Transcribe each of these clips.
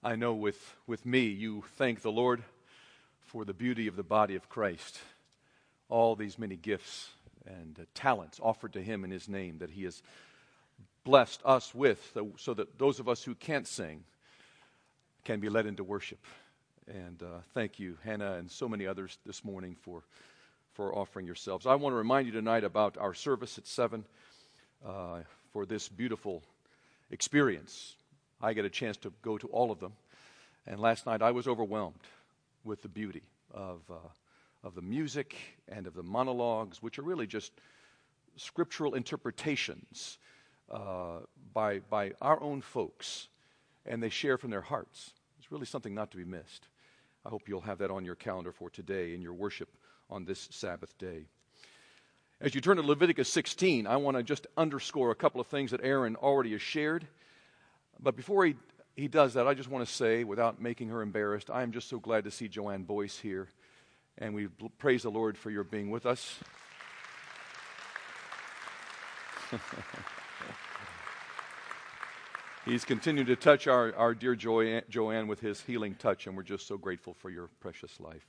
I know with me, you thank the Lord for the beauty of the body of Christ, all these many gifts and talents offered to Him in His name that He has blessed us with, so that those of us who can't sing can be led into worship. And thank you, Hannah, and so many others this morning for offering yourselves. I want to remind you tonight about our service at 7 for this beautiful experience. I get a chance to go to all of them. And last night I was overwhelmed with the beauty of the music and of the monologues, which are really just scriptural interpretations by our own folks, and they share from their hearts. It's really something not to be missed. I hope you'll have that on your calendar for today in your worship on this Sabbath day. As you turn to Leviticus 16, I want to just underscore a couple of things that Aaron already has shared. But before he does that, I just want to say, without making her embarrassed, I am just so glad to see Joanne Boyce here. And we praise the Lord for your being with us. He's continued to touch our dear Joanne with his healing touch, and we're just so grateful for your precious life.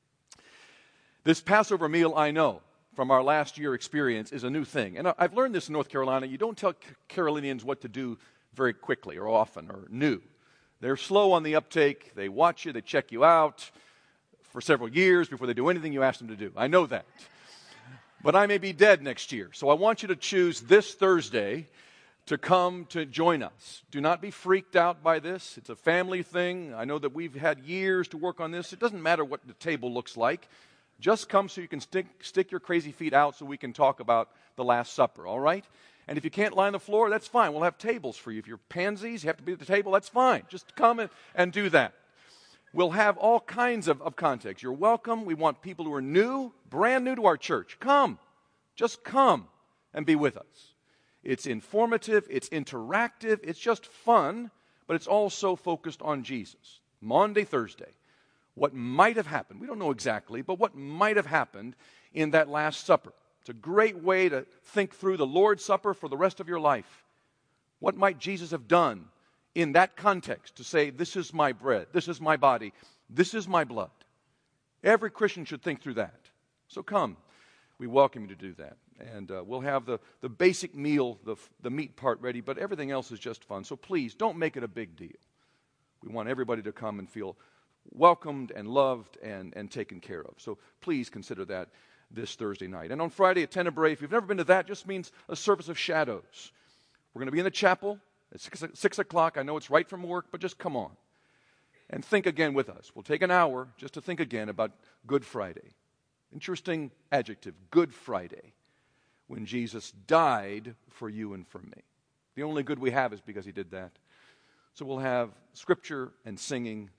This Passover meal, I know, from our last year experience, is a new thing. And I've learned this in North Carolina. You don't tell Carolinians what to do very quickly or often or new. They're slow on the uptake. They watch you. They check you out for several years before they do anything you ask them to do. I know that. But I may be dead next year. So I want you to choose this Thursday to come to join us. Do not be freaked out by this. It's a family thing. I know that we've had years to work on this. It doesn't matter what the table looks like. Just come so you can stick your crazy feet out so we can talk about the Last Supper, all right? And if you can't lie on the floor, that's fine. We'll have tables for you. If you're pansies, you have to be at the table, that's fine. Just come and do that. We'll have all kinds of context. You're welcome. We want people who are new, brand new to our church. Come. Just come and be with us. It's informative. It's interactive. It's just fun, but it's also focused on Jesus. Maundy Thursday. What might have happened, we don't know exactly, but what might have happened in that Last Supper. It's a great way to think through the Lord's Supper for the rest of your life. What might Jesus have done in that context to say, this is my bread, this is my body, this is my blood? Every Christian should think through that. So come, we welcome you to do that. And we'll have the basic meal, the meat part ready, but everything else is just fun. So please, don't make it a big deal. We want everybody to come and feel welcomed and loved and taken care of. So please consider that this Thursday night. And on Friday at Tenebrae, if you've never been to that, just means a service of shadows. We're going to be in the chapel at 6 o'clock. I know it's right from work, but just come on and think again with us. We'll take an hour just to think again about Good Friday. Interesting adjective, Good Friday, when Jesus died for you and for me. The only good we have is because He did that. So we'll have scripture and singing,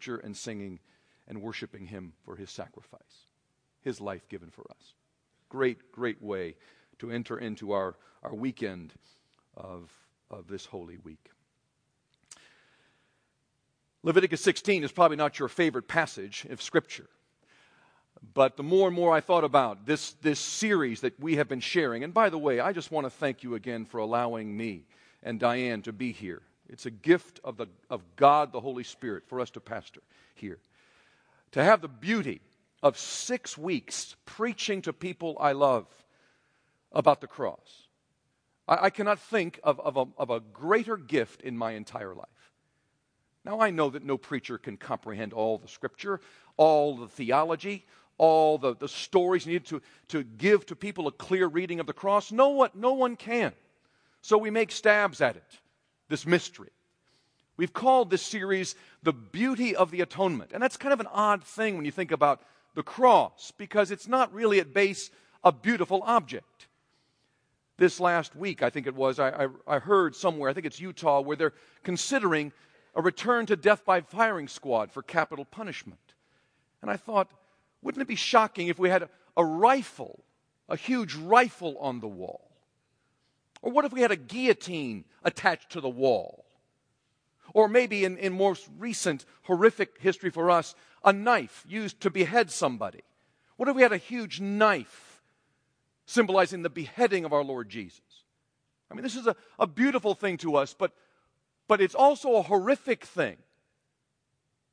and worshiping Him for His sacrifice, His life given for us. Great, great way to enter into our weekend of this Holy Week. Leviticus 16 is probably not your favorite passage of Scripture. But the more and more I thought about this series that we have been sharing, and by the way, I just want to thank you again for allowing me and Diane to be here. It's a gift of God, the Holy Spirit, for us to pastor here. To have the beauty of 6 weeks preaching to people I love about the cross. I cannot think of a greater gift in my entire life. Now, I know that no preacher can comprehend all the Scripture, all the theology, all the stories needed to give to people a clear reading of the cross. No one can. So we make stabs at it. This mystery. We've called this series The Beauty of the Atonement. And that's kind of an odd thing when you think about the cross, because it's not really at base a beautiful object. This last week, I think it was, I heard somewhere, I think it's Utah, where they're considering a return to death by firing squad for capital punishment. And I thought, wouldn't it be shocking if we had a rifle, a huge rifle on the wall? Or what if we had a guillotine attached to the wall? Or maybe in most recent horrific history for us, a knife used to behead somebody. What if we had a huge knife symbolizing the beheading of our Lord Jesus? I mean, this is a beautiful thing to us, but it's also a horrific thing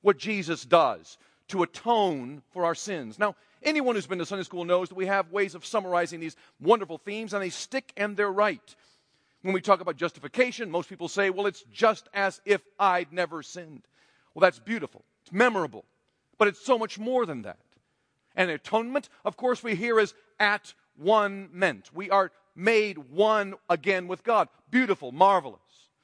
what Jesus does to atone for our sins. Now, anyone who's been to Sunday school knows that we have ways of summarizing these wonderful themes, and they stick and they're right. When we talk about justification, most people say, well, it's just as if I'd never sinned. Well, that's beautiful. It's memorable. But it's so much more than that. And atonement, of course, we hear as at one meant. We are made one again with God. Beautiful, marvelous.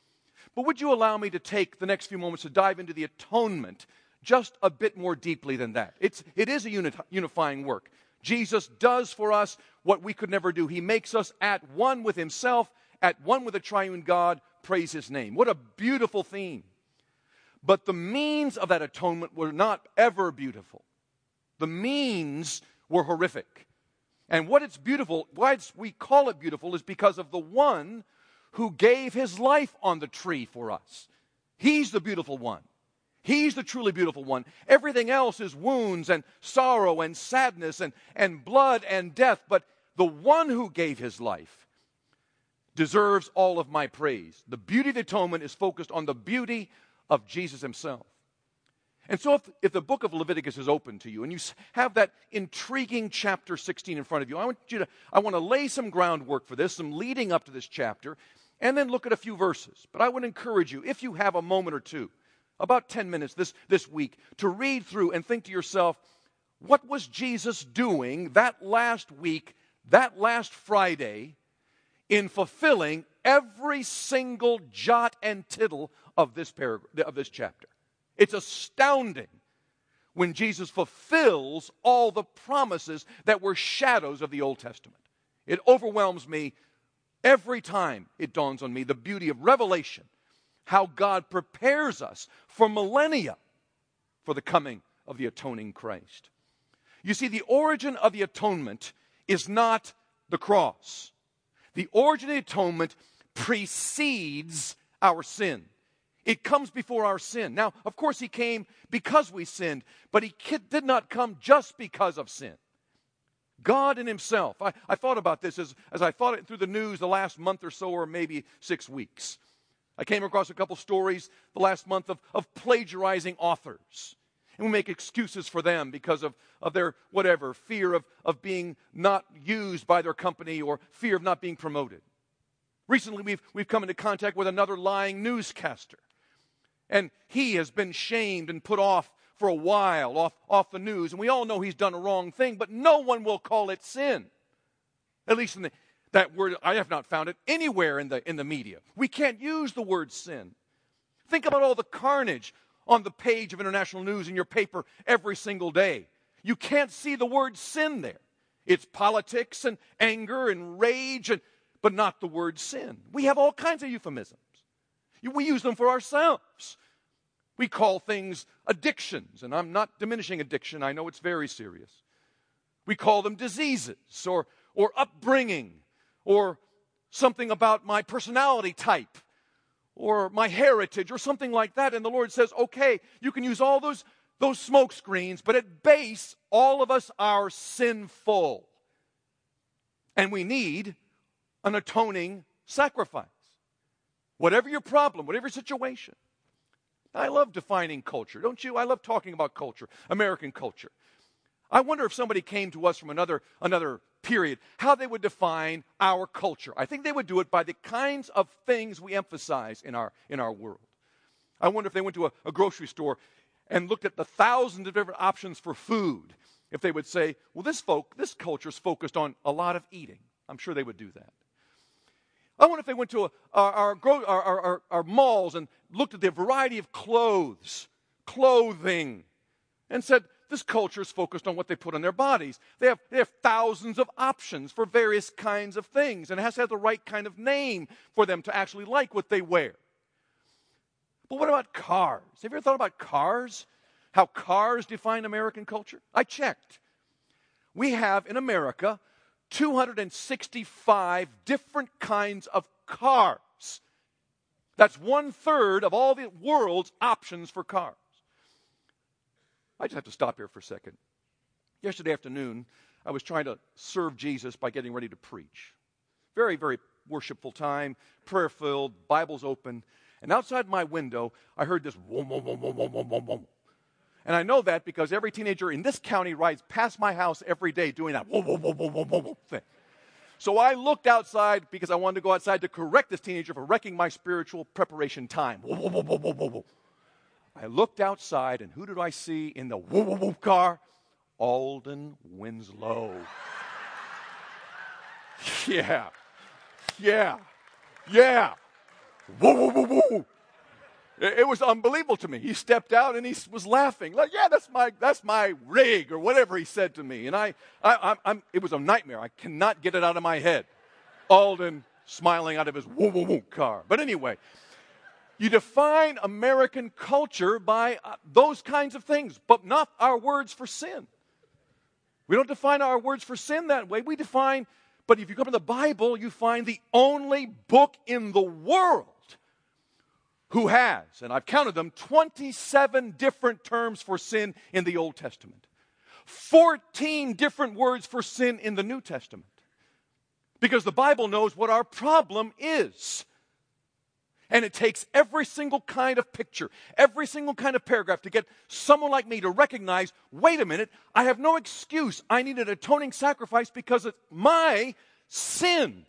But would you allow me to take the next few moments to dive into the atonement just a bit more deeply than that? It is a unifying work. Jesus does for us what we could never do. He makes us at one with himself, at one with the triune God. Praise his name. What a beautiful theme. But the means of that atonement were not ever beautiful. The means were horrific. And what it's beautiful, why we call it beautiful, is because of the one who gave his life on the tree for us. He's the beautiful one. He's the truly beautiful one. Everything else is wounds and sorrow and sadness and blood and death. But the one who gave his life deserves all of my praise. The beauty of the atonement is focused on the beauty of Jesus himself. And so if the book of Leviticus is open to you and you have that intriguing chapter 16 in front of you, I want to lay some groundwork for this, some leading up to this chapter, and then look at a few verses. But I would encourage you, if you have a moment or two, about 10 minutes this week, to read through and think to yourself, what was Jesus doing that last week, that last Friday, in fulfilling every single jot and tittle of this chapter? It's astounding when Jesus fulfills all the promises that were shadows of the Old Testament. It overwhelms me every time it dawns on me the beauty of revelation, how God prepares us for millennia for the coming of the atoning Christ. You see, the origin of the atonement is not the cross. The origin of the atonement precedes our sin. It comes before our sin. Now, of course, he came because we sinned, but he did not come just because of sin. God in himself. I thought about this as I thought it through the news the last month or so, or maybe 6 weeks. I came across a couple stories the last month of plagiarizing authors. And we make excuses for them because of their, whatever, fear of being not used by their company or fear of not being promoted. Recently, we've come into contact with another lying newscaster. And he has been shamed and put off for a while, off the news. And we all know he's done a wrong thing, but no one will call it sin. At least in that word, I have not found it anywhere in the media. We can't use the word sin. Think about all the carnage on the page of international news in your paper every single day. You can't see the word sin there. It's politics and anger and rage, but not the word sin. We have all kinds of euphemisms. We use them for ourselves. We call things addictions, and I'm not diminishing addiction. I know it's very serious. We call them diseases or upbringing or something about my personality type or my heritage or something like that. And the Lord says, okay, you can use all those smoke screens, but at base, all of us are sinful. And we need an atoning sacrifice. Whatever your problem, whatever your situation. I love defining culture, don't you? I love talking about culture, American culture. I wonder if somebody came to us from another period, how they would define our culture. I think they would do it by the kinds of things we emphasize in our world. I wonder if they went to a grocery store and looked at the thousands of different options for food, if they would say, well, this culture is focused on a lot of eating. I'm sure they would do that. I wonder if they went to our malls and looked at the variety of clothing, and said, this culture is focused on what they put on their bodies. They have thousands of options for various kinds of things, and it has to have the right kind of name for them to actually like what they wear. But what about cars? Have you ever thought about cars? How cars define American culture? I checked. We have in America 265 different kinds of cars. That's 1/3 of all the world's options for cars. I just have to stop here for a second. Yesterday afternoon, I was trying to serve Jesus by getting ready to preach. Very, very worshipful time, prayer-filled, Bibles open. And outside my window, I heard this wom, wom, wom, wom, wom, wom, wom. And I know that because every teenager in this county rides past my house every day doing that whoa, whoa, whoa, whoa, whoa, whoa, whoa thing. So I looked outside because I wanted to go outside to correct this teenager for wrecking my spiritual preparation time. Whoa, whoa, whoa, whoa, whoa, whoa, whoa. I looked outside, and who did I see in the whoa, whoa, whoa car? Alden Winslow. Yeah. Whoa, whoa, whoa, whoa. It was unbelievable to me. He stepped out and he was laughing. Like, yeah, that's my rig, or whatever he said to me. And it was a nightmare. I cannot get it out of my head. Alden smiling out of his whoa, whoa, whoa car. But anyway, you define American culture by those kinds of things, but not our words for sin. We don't define our words for sin that way. But if you come to the Bible, you find the only book in the world who has, and I've counted them, 27 different terms for sin in the Old Testament. 14 different words for sin in the New Testament. Because the Bible knows what our problem is. And it takes every single kind of picture, every single kind of paragraph to get someone like me to recognize, wait a minute, I have no excuse. I need an atoning sacrifice because it's my sin.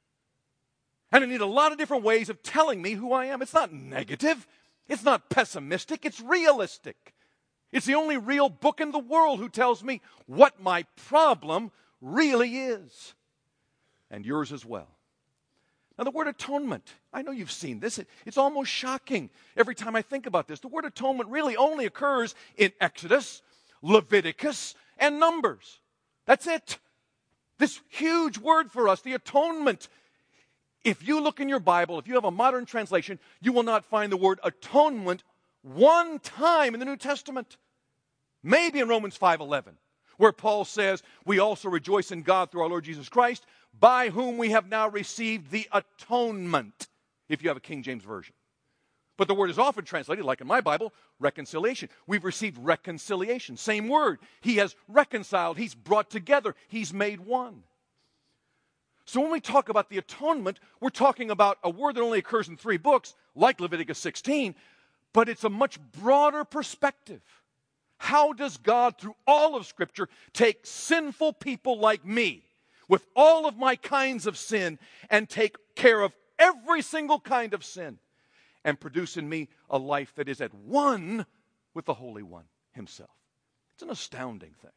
And I need a lot of different ways of telling me who I am. It's not negative. It's not pessimistic. It's realistic. It's the only real book in the world who tells me what my problem really is. And yours as well. Now, the word atonement, I know you've seen this. It's almost shocking every time I think about this. The word atonement really only occurs in Exodus, Leviticus, and Numbers. That's it. This huge word for us, the atonement. If you look in your Bible, if you have a modern translation, you will not find the word atonement one time in the New Testament. Maybe in Romans 5:11, where Paul says, we also rejoice in God through our Lord Jesus Christ, by whom we have now received the atonement, if you have a King James Version. But the word is often translated, like in my Bible, reconciliation. We've received reconciliation. Same word. He has reconciled. He's brought together. He's made one. So when we talk about the atonement, we're talking about a word that only occurs in 3 books, like Leviticus 16, but it's a much broader perspective. How does God, through all of Scripture, take sinful people like me, with all of my kinds of sin, and take care of every single kind of sin, and produce in me a life that is at one with the Holy One himself? It's an astounding thing.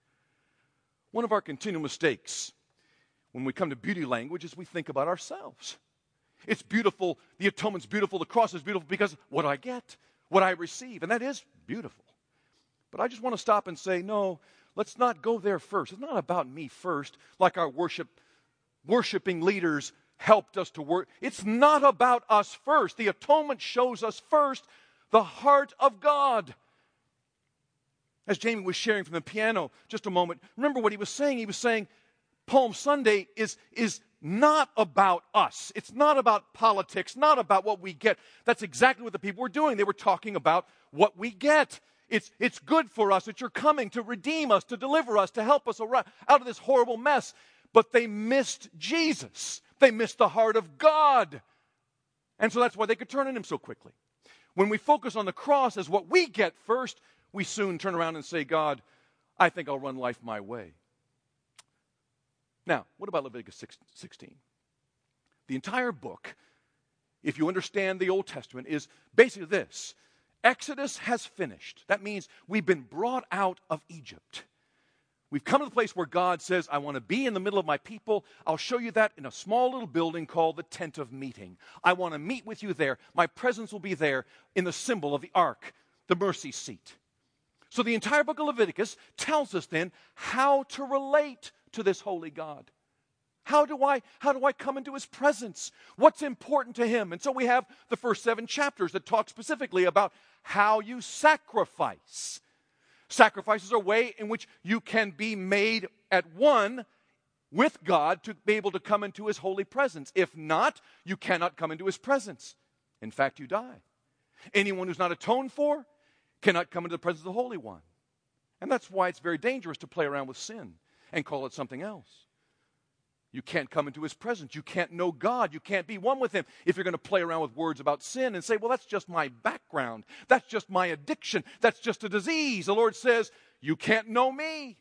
One of our continual mistakes when we come to beauty language is we think about ourselves. It's beautiful, the atonement's beautiful, the cross is beautiful because what I get, what I receive, and that is beautiful. But I just want to stop and say, no, let's not go there first. It's not about me first, like our worshiping leaders helped us to work. It's not about us first. The atonement shows us first the heart of God. As Jamie was sharing from the piano just a moment, remember what he was saying? He was saying, Palm Sunday is not about us. It's not about politics, not about what we get. That's exactly what the people were doing. They were talking about what we get. It's good for us that you're coming to redeem us, to deliver us, to help us out of this horrible mess. But they missed Jesus. They missed the heart of God. And so that's why they could turn on him so quickly. When we focus on the cross as what we get first, we soon turn around and say, God, I think I'll run life my way. Now, what about Leviticus 16? The entire book, if you understand the Old Testament, is basically this. Exodus has finished. That means we've been brought out of Egypt. We've come to the place where God says, I want to be in the middle of my people. I'll show you that in a small little building called the Tent of Meeting. I want to meet with you there. My presence will be there in the symbol of the ark, the mercy seat. So the entire book of Leviticus tells us then how to relate to this holy God. How do I come into his presence? What's important to him? And so we have the first 7 chapters that talk specifically about how you sacrifice. Sacrifice is a way in which you can be made at one with God to be able to come into his holy presence. If not, you cannot come into his presence. In fact, you die. Anyone who's not atoned for cannot come into the presence of the Holy One. And that's why it's very dangerous to play around with sin and call it something else. You can't come into his presence. You can't know God. You can't be one with him if you're going to play around with words about sin and say, well, that's just my background. That's just my addiction. That's just a disease. The Lord says, you can't know me.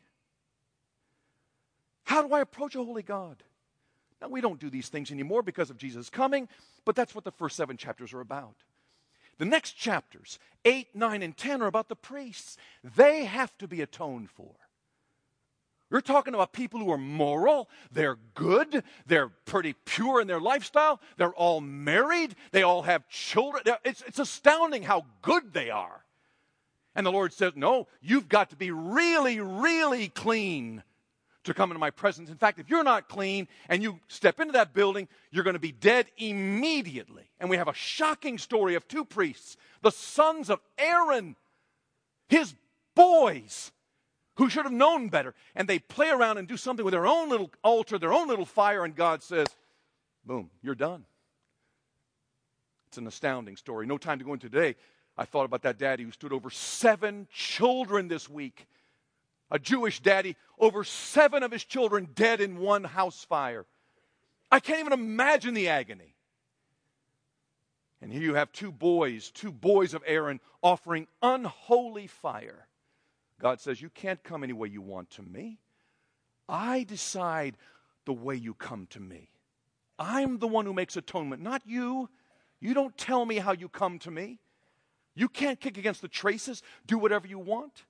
How do I approach a holy God? Now, we don't do these things anymore because of Jesus' coming, but that's what the first 7 chapters are about. The next chapters, 8, 9, and 10, are about the priests. They have to be atoned for. You're talking about people who are moral, they're good, they're pretty pure in their lifestyle, they're all married, they all have children. It's astounding how good they are. And the Lord says, no, you've got to be really, really clean to come into my presence. In fact, if you're not clean and you step into that building, you're going to be dead immediately. And we have a shocking story of 2 priests, the sons of Aaron, his boys, who should have known better. And they play around and do something with their own little altar, their own little fire, and God says, boom, you're done. It's an astounding story. No time to go into today. I thought about that daddy who stood over 7 children this week. A Jewish daddy, over 7 of his children dead in one house fire. I can't even imagine the agony. And here you have 2 boys of Aaron offering unholy fire. God says, you can't come any way you want to me. I decide the way you come to me. I'm the one who makes atonement, not you. You don't tell me how you come to me. You can't kick against the traces, do whatever you want.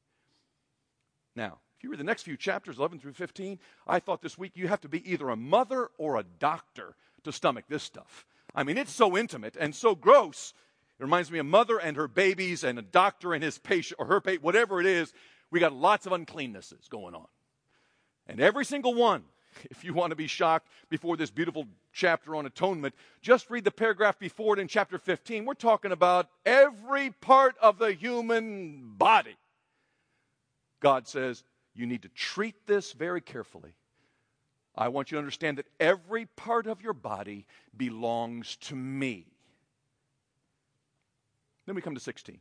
Now, if you read the next few chapters, 11 through 15, I thought this week you have to be either a mother or a doctor to stomach this stuff. I mean, it's so intimate and so gross. It reminds me of a mother and her babies and a doctor and his patient, or her patient, whatever it is. We got lots of uncleannesses going on. And every single one, if you want to be shocked before this beautiful chapter on atonement, just read the paragraph before it in chapter 15. We're talking about every part of the human body. God says, you need to treat this very carefully. I want you to understand that every part of your body belongs to me. Then we come to 16.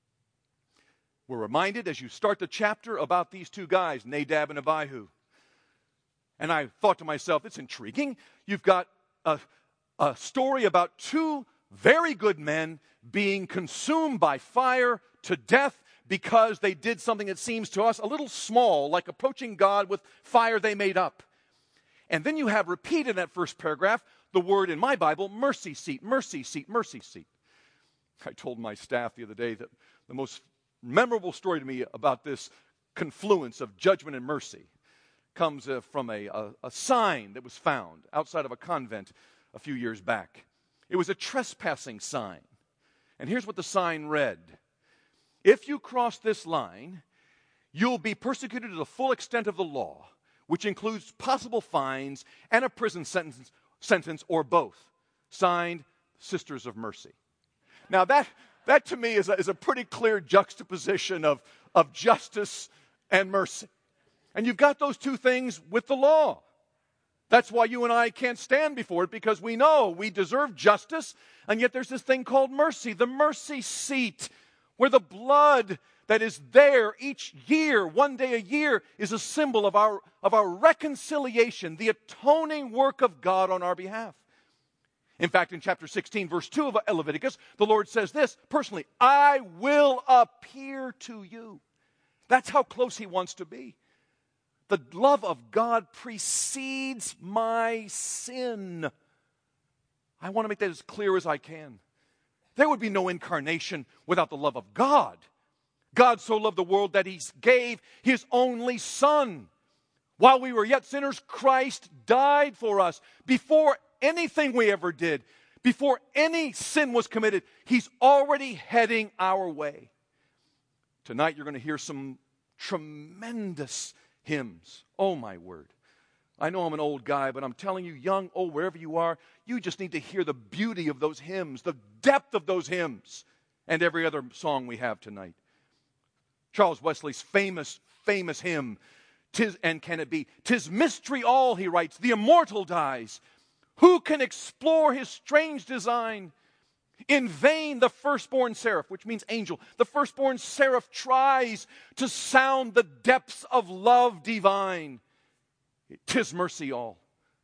We're reminded as you start the chapter about these 2 guys, Nadab and Abihu. And I thought to myself, it's intriguing. You've got a story about 2 very good men being consumed by fire to death because they did something that seems to us a little small, like approaching God with fire they made up. And then you have repeated in that first paragraph the word in my Bible, mercy seat, mercy seat, mercy seat. I told my staff the other day that the most memorable story to me about this confluence of judgment and mercy comes from a sign that was found outside of a convent a few years back. It was a trespassing sign. And here's what the sign read. If you cross this line, you'll be persecuted to the full extent of the law, which includes possible fines and a prison sentence or both. Signed, Sisters of Mercy. Now that to me is a pretty clear juxtaposition of justice and mercy. And you've got those 2 things with the law. That's why you and I can't stand before it, because we know we deserve justice, and yet there's this thing called mercy, the mercy seat, where the blood that is there each year, one day a year, is a symbol of our reconciliation, the atoning work of God on our behalf. In fact, in chapter 16, verse 2 of Leviticus, the Lord says this, personally, I will appear to you. That's how close he wants to be. The love of God precedes my sin. I want to make that as clear as I can. There would be no incarnation without the love of God. God so loved the world that he gave his only Son. While we were yet sinners, Christ died for us. Before anything we ever did, before any sin was committed, he's already heading our way. Tonight you're going to hear some tremendous hymns. Oh my word. I know I'm an old guy, but I'm telling you, young, old, wherever you are, you just need to hear the beauty of those hymns, the depth of those hymns, and every other song we have tonight. Charles Wesley's famous hymn, "'Tis and Can It Be?" "'Tis mystery all," he writes, "the immortal dies. Who can explore his strange design? In vain the firstborn seraph," which means angel, "the firstborn seraph tries to sound the depths of love divine. 'Tis mercy all,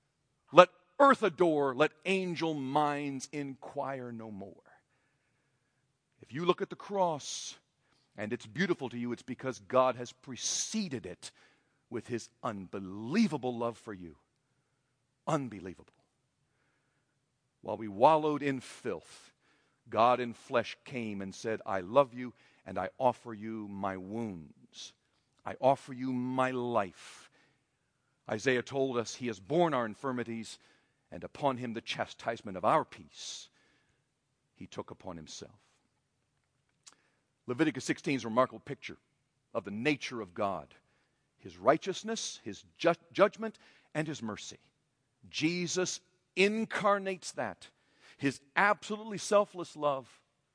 Let earth adore, let angel minds inquire no more. If you look at the cross and it's beautiful to you, it's because God has preceded it with his unbelievable love for you. Unbelievable. While we wallowed in filth, God in flesh came and said, I love you and I offer you my wounds. I offer you my life. Isaiah told us he has borne our infirmities, and upon him the chastisement of our peace he took upon himself. Leviticus 16 is a remarkable picture of the nature of God, his righteousness, his judgment, and his mercy. Jesus incarnates that, his absolutely selfless love,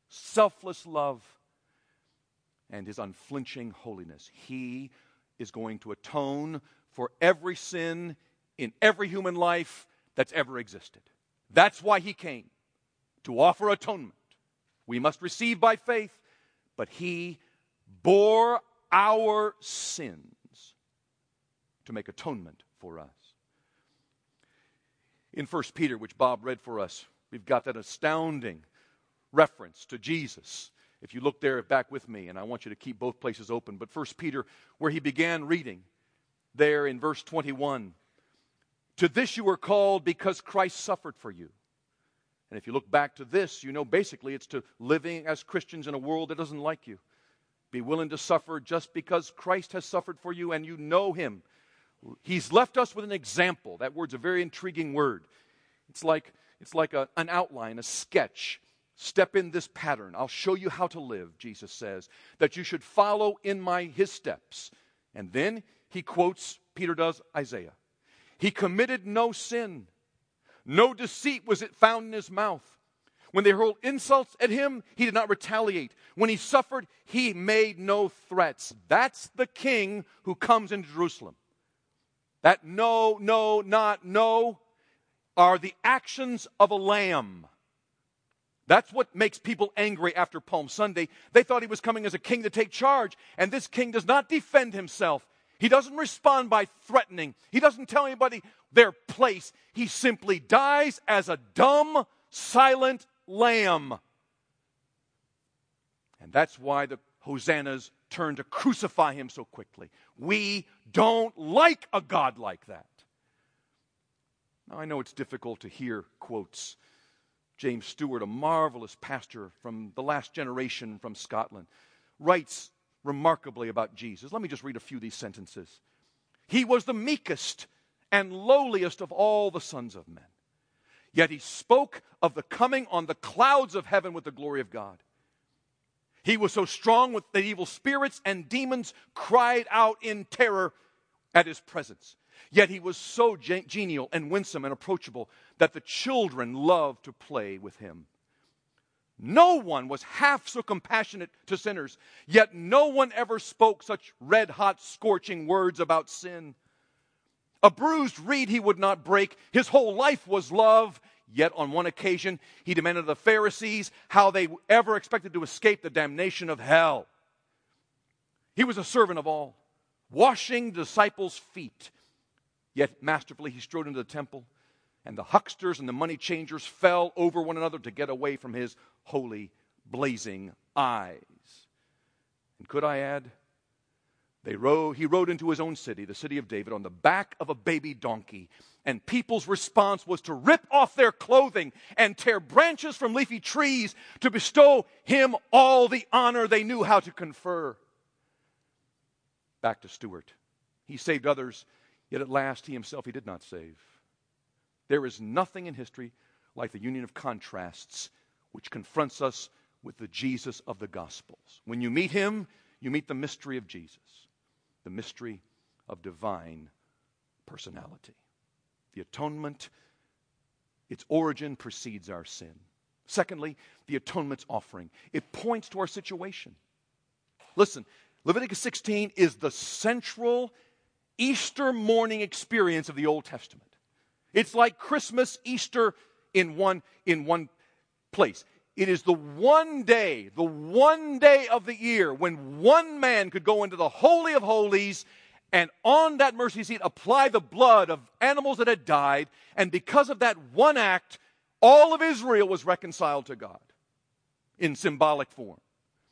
and his unflinching holiness. He is going to atone for every sin in every human life that's ever existed. That's why he came, to offer atonement. We must receive by faith, but he bore our sins to make atonement for us. In 1 Peter, which Bob read for us, we've got that astounding reference to Jesus. If you look there back with me, and I want you to keep both places open, but 1 Peter, where he began reading, there in verse 21, to this you were called because Christ suffered for you. And if you look back to this, you know basically it's to living as Christians in a world that doesn't like you. Be willing to suffer just because Christ has suffered for you and you know him. He's left us with an example. That word's a very intriguing word. It's like an outline, a sketch. Step in this pattern. I'll show you how to live, Jesus says, that you should follow in his steps. And then he quotes, Peter does, Isaiah. He committed no sin. No deceit was it found in his mouth. When they hurled insults at him, he did not retaliate. When he suffered, he made no threats. That's the king who comes into Jerusalem. That no are the actions of a lamb. That's what makes people angry after Palm Sunday. They thought he was coming as a king to take charge, and this king does not defend himself. He doesn't respond by threatening. He doesn't tell anybody their place. He simply dies as a dumb, silent lamb. And that's why the hosannas turn to crucify him so quickly. We don't like a God like that. Now, I know it's difficult to hear quotes. James Stewart, a marvelous pastor from the last generation from Scotland, writes remarkably about Jesus. Let me just read a few of these sentences. He was the meekest and lowliest of all the sons of men. Yet he spoke of the coming on the clouds of heaven with the glory of God. He was so strong that evil spirits and demons cried out in terror at his presence. Yet he was so genial and winsome and approachable that the children loved to play with him. No one was half so compassionate to sinners, yet no one ever spoke such red-hot, scorching words about sin. A bruised reed he would not break. His whole life was love. Yet on one occasion, he demanded of the Pharisees how they ever expected to escape the damnation of hell. He was a servant of all, washing the disciples' feet. Yet masterfully he strode into the temple, and the hucksters and the money changers fell over one another to get away from his holy, blazing eyes. And could I add, he rode into his own city, the city of David, on the back of a baby donkey. And people's response was to rip off their clothing and tear branches from leafy trees to bestow him all the honor they knew how to confer. Back to Stewart. He saved others, yet at last he himself he did not save. There is nothing in history like the union of contrasts which confronts us with the Jesus of the Gospels. When you meet him, you meet the mystery of Jesus, the mystery of divine personality. The atonement, its origin precedes our sin. Secondly, the atonement's offering. It points to our situation. Listen, Leviticus 16 is the central Easter morning experience of the Old Testament. It's like Christmas, Easter in one place. It is the one day of the year when one man could go into the Holy of Holies and on that mercy seat apply the blood of animals that had died, and because of that one act, all of Israel was reconciled to God in symbolic form.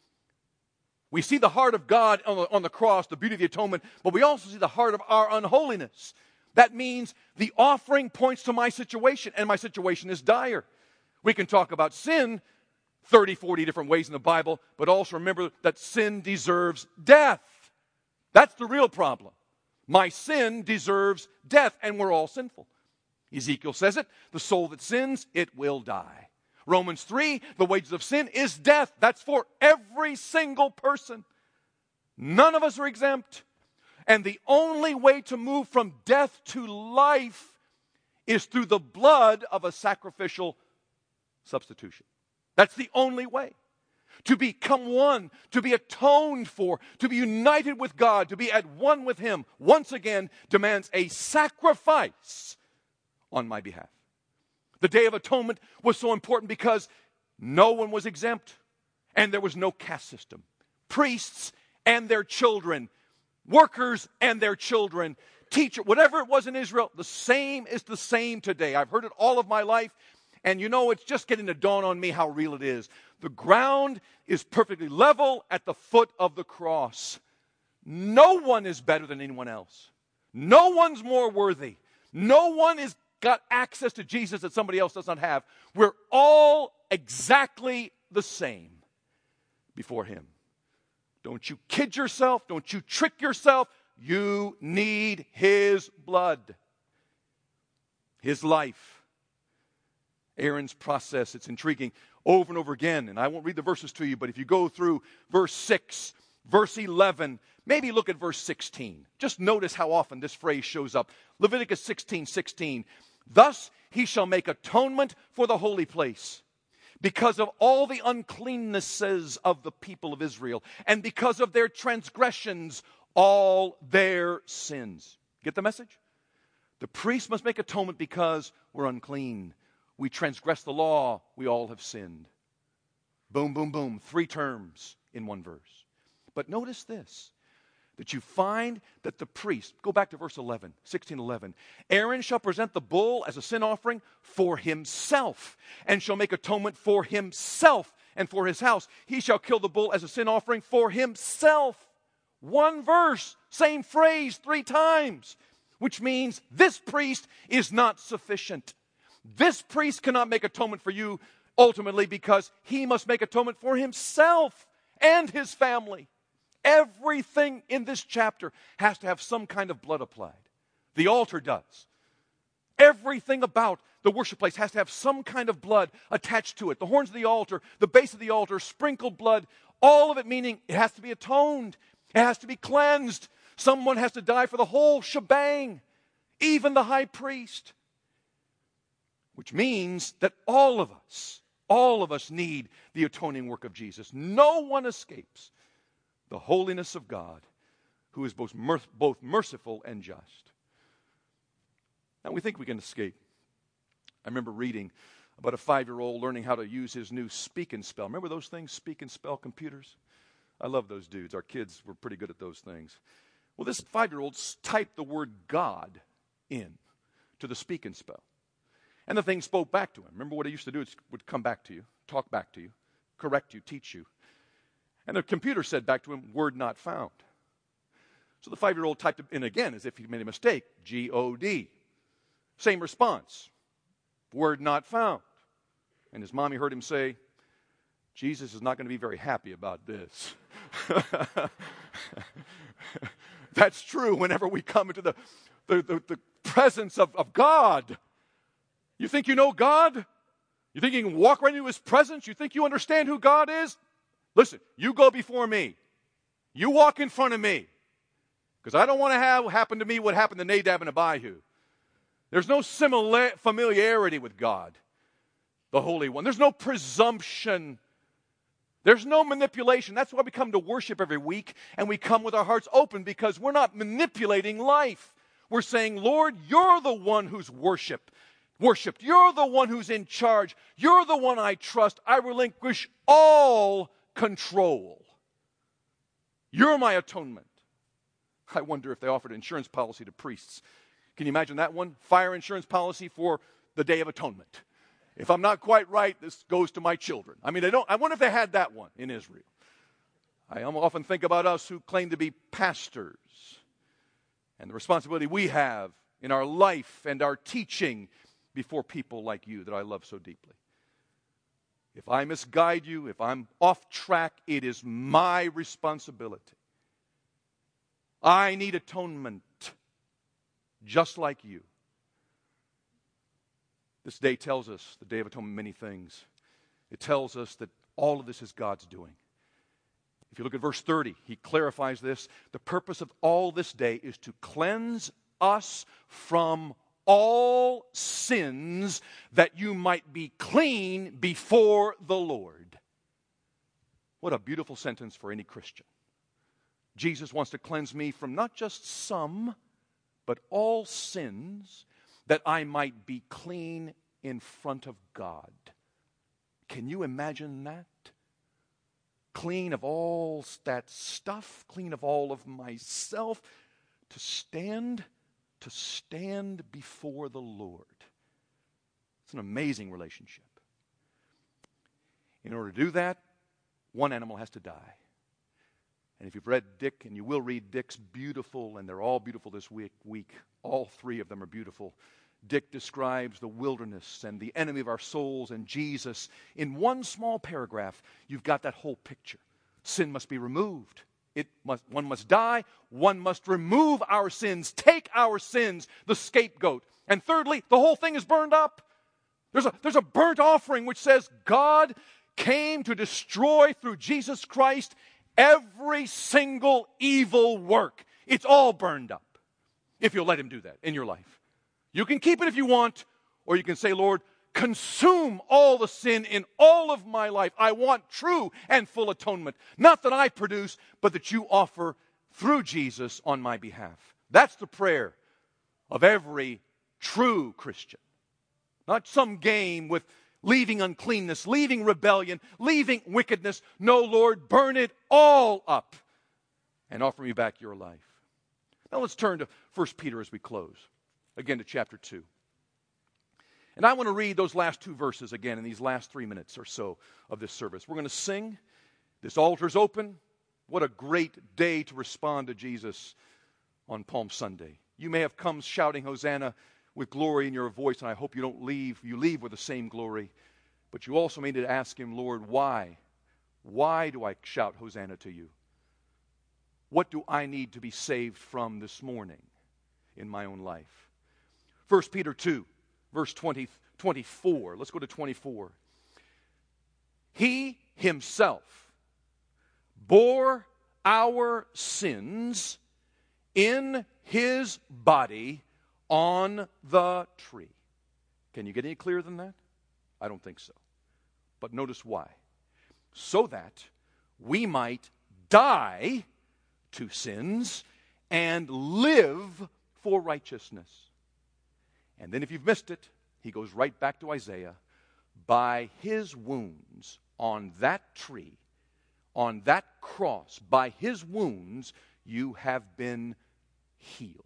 We see the heart of God on the cross, the beauty of the atonement, but we also see the heart of our unholiness. That means the offering points to my situation, and my situation is dire. We can talk about sin 30, 40 different ways in the Bible, but also remember that sin deserves death. That's the real problem. My sin deserves death, and we're all sinful. Ezekiel says it, the soul that sins, it will die. Romans 3, the wages of sin is death. That's for every single person. None of us are exempt. And the only way to move from death to life is through the blood of a sacrificial substitution. That's the only way. To become one, to be atoned for, to be united with God, to be at one with Him, once again demands a sacrifice on my behalf. The Day of Atonement was so important because no one was exempt, and there was no caste system. Priests and their children, workers and their children, teacher, whatever it was in Israel, the same is the same today. I've heard it all of my life, and it's just getting to dawn on me how real it is. The ground is perfectly level at the foot of the cross. No one is better than anyone else. No one's more worthy. No one is got access to Jesus that somebody else does not have. We're all exactly the same before Him. Don't you kid yourself. Don't you trick yourself. You need His blood. His life. Aaron's process, it's intriguing over and over again. And I won't read the verses to you, but if you go through verse 6, verse 11, maybe look at verse 16. Just notice how often this phrase shows up. Leviticus 16:16. Thus he shall make atonement for the holy place, because of all the uncleannesses of the people of Israel, and because of their transgressions, all their sins. Get the message? The priest must make atonement because we're unclean. We transgress the law. We all have sinned. Boom, boom, boom. 3 terms in one verse. But notice this, that you find that the priest, go back to verse 11, 16:11. Aaron shall present the bull as a sin offering for himself, and shall make atonement for himself and for his house. He shall kill the bull as a sin offering for himself. One verse, same phrase 3 times, which means this priest is not sufficient. This priest cannot make atonement for you ultimately because he must make atonement for himself and his family. Everything in this chapter has to have some kind of blood applied. The altar does. Everything about the worship place has to have some kind of blood attached to it. The horns of the altar, the base of the altar, sprinkled blood, all of it meaning it has to be atoned. It has to be cleansed. Someone has to die for the whole shebang, even the high priest. Which means that all of us need the atoning work of Jesus. No one escapes the holiness of God, who is both merciful and just. Now, we think we can escape. I remember reading about a 5-year-old learning how to use his new speak and spell. Remember those things, speak and spell computers? I love those dudes. Our kids were pretty good at those things. Well, this 5-year-old typed the word God in to the speak and spell. And the thing spoke back to him. Remember what it used to do? It would come back to you, talk back to you, correct you, teach you. And the computer said back to him, word not found. So the 5-year-old typed it in again as if he made a mistake, G-O-D. Same response, word not found. And his mommy heard him say, Jesus is not going to be very happy about this. That's true whenever we come into the presence of God. You think you know God? You think you can walk right into His presence? You think you understand who God is? Listen, you go before me. You walk in front of me. Because I don't want to have happen to me what happened to Nadab and Abihu. There's no familiarity with God, the Holy One. There's no presumption. There's no manipulation. That's why we come to worship every week, and we come with our hearts open because we're not manipulating life. We're saying, Lord, you're the one who's worshipped. You're the one who's in charge. You're the one I trust. I relinquish all control. You're my atonement. I wonder if they offered an insurance policy to priests. Can you imagine that one? Fire insurance policy for the Day of Atonement. If I'm not quite right, this goes to my children. I mean, I wonder if they had that one in Israel. I often think about us who claim to be pastors and the responsibility we have in our life and our teaching before people like you that I love so deeply. If I misguide you, if I'm off track, it is my responsibility. I need atonement, just like you. This day tells us, the Day of Atonement, many things. It tells us that all of this is God's doing. If you look at verse 30, he clarifies this. The purpose of all this day is to cleanse us from all sins, that you might be clean before the Lord. What a beautiful sentence for any Christian. Jesus wants to cleanse me from not just some, but all sins, that I might be clean in front of God. Can you imagine that? Clean of all that stuff, clean of all of myself, to stand before the Lord. It's an amazing relationship. In order to do that, one animal has to die. And if you've read Dick, and you will read Dick's beautiful, and they're all beautiful this week, all three of them are beautiful. Dick describes the wilderness and the enemy of our souls and Jesus. In one small paragraph, you've got that whole picture. Sin must be removed. One must die. One must remove our sins, take our sins, the scapegoat. And thirdly, the whole thing is burned up. There's a burnt offering which says God came to destroy through Jesus Christ every single evil work. It's all burned up, if you'll let him do that in your life. You can keep it if you want, or you can say, Lord, consume all the sin in all of my life. I want true and full atonement. Not that I produce, but that you offer through Jesus on my behalf. That's the prayer of every true Christian. Not some game with leaving uncleanness, leaving rebellion, leaving wickedness. No, Lord, burn it all up and offer me back your life. Now let's turn to 1 Peter as we close. Again to chapter 2. And I want to read those last two verses again in these last 3 minutes or so of this service. We're going to sing. This altar's open. What a great day to respond to Jesus on Palm Sunday. You may have come shouting Hosanna with glory in your voice, and I hope you leave with the same glory. But you also may need to ask him, Lord, why? Why do I shout Hosanna to you? What do I need to be saved from this morning in my own life? 1 Peter 2, verse 24. Let's go to 24. He himself bore our sins in his body on the tree. Can you get any clearer than that? I don't think so. But notice why. So that we might die to sins and live for righteousness. And then if you've missed it, he goes right back to Isaiah. By his wounds on that tree, on that cross, by his wounds, you have been healed.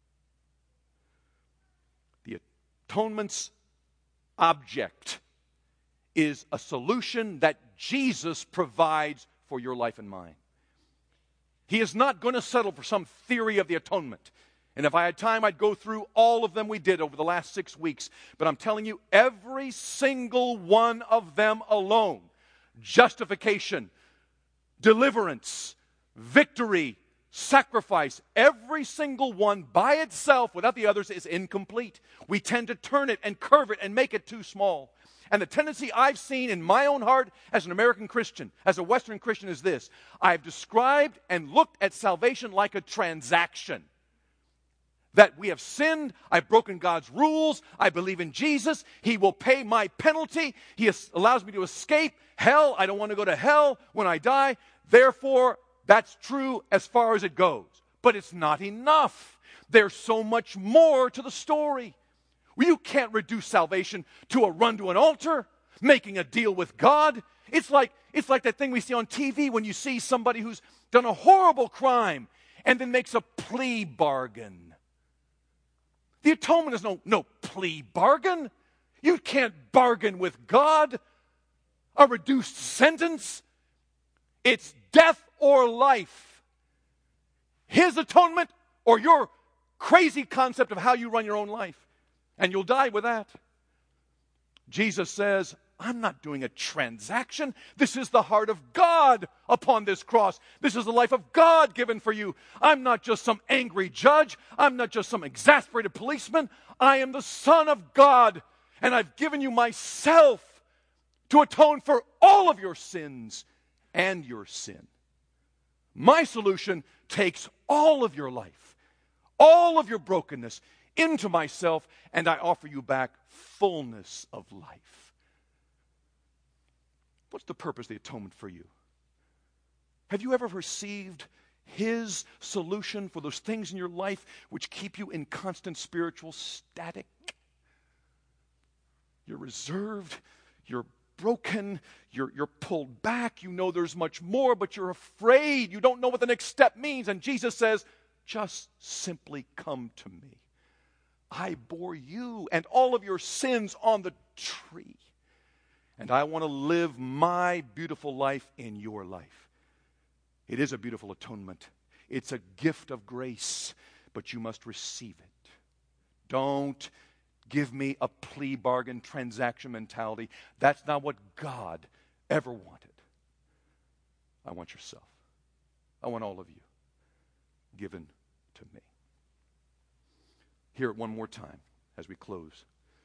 The atonement's object is a solution that Jesus provides for your life and mine. He is not going to settle for some theory of the atonement. And if I had time, I'd go through all of them we did over the last 6 weeks. But I'm telling you, every single one of them alone, justification, deliverance, victory, sacrifice, every single one by itself without the others is incomplete. We tend to turn it and curve it and make it too small. And the tendency I've seen in my own heart as an American Christian, as a Western Christian, is this. I've described and looked at salvation like a transaction. That we have sinned, I've broken God's rules, I believe in Jesus, He will pay my penalty, He allows me to escape hell, I don't want to go to hell when I die, therefore that's true as far as it goes. But it's not enough. There's so much more to the story. You can't reduce salvation to a run to an altar, making a deal with God. It's like that thing we see on TV when you see somebody who's done a horrible crime, and then makes a plea bargain. The atonement is no plea bargain. You can't bargain with God. A reduced sentence. It's death or life. His atonement or your crazy concept of how you run your own life. And you'll die with that. Jesus says, I'm not doing a transaction. This is the heart of God upon this cross. This is the life of God given for you. I'm not just some angry judge. I'm not just some exasperated policeman. I am the Son of God, and I've given you myself to atone for all of your sins and your sin. My solution takes all of your life, all of your brokenness into myself, and I offer you back fullness of life. What's the purpose of the atonement for you? Have you ever received His solution for those things in your life which keep you in constant spiritual static? You're reserved, you're broken, you're pulled back, you know there's much more, but you're afraid, you don't know what the next step means. And Jesus says, just simply come to me. I bore you and all of your sins on the tree. And I want to live my beautiful life in your life. It is a beautiful atonement. It's a gift of grace, but you must receive it. Don't give me a plea bargain transaction mentality. That's not what God ever wanted. I want yourself. I want all of you given to me. Hear it one more time as we close.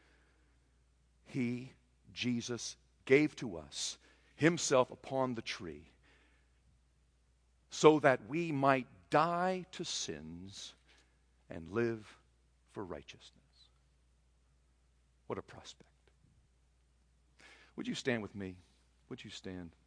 He, Jesus, gave to us Himself upon the tree so that we might die to sins and live for righteousness. What a prospect. Would you stand with me? Would you stand?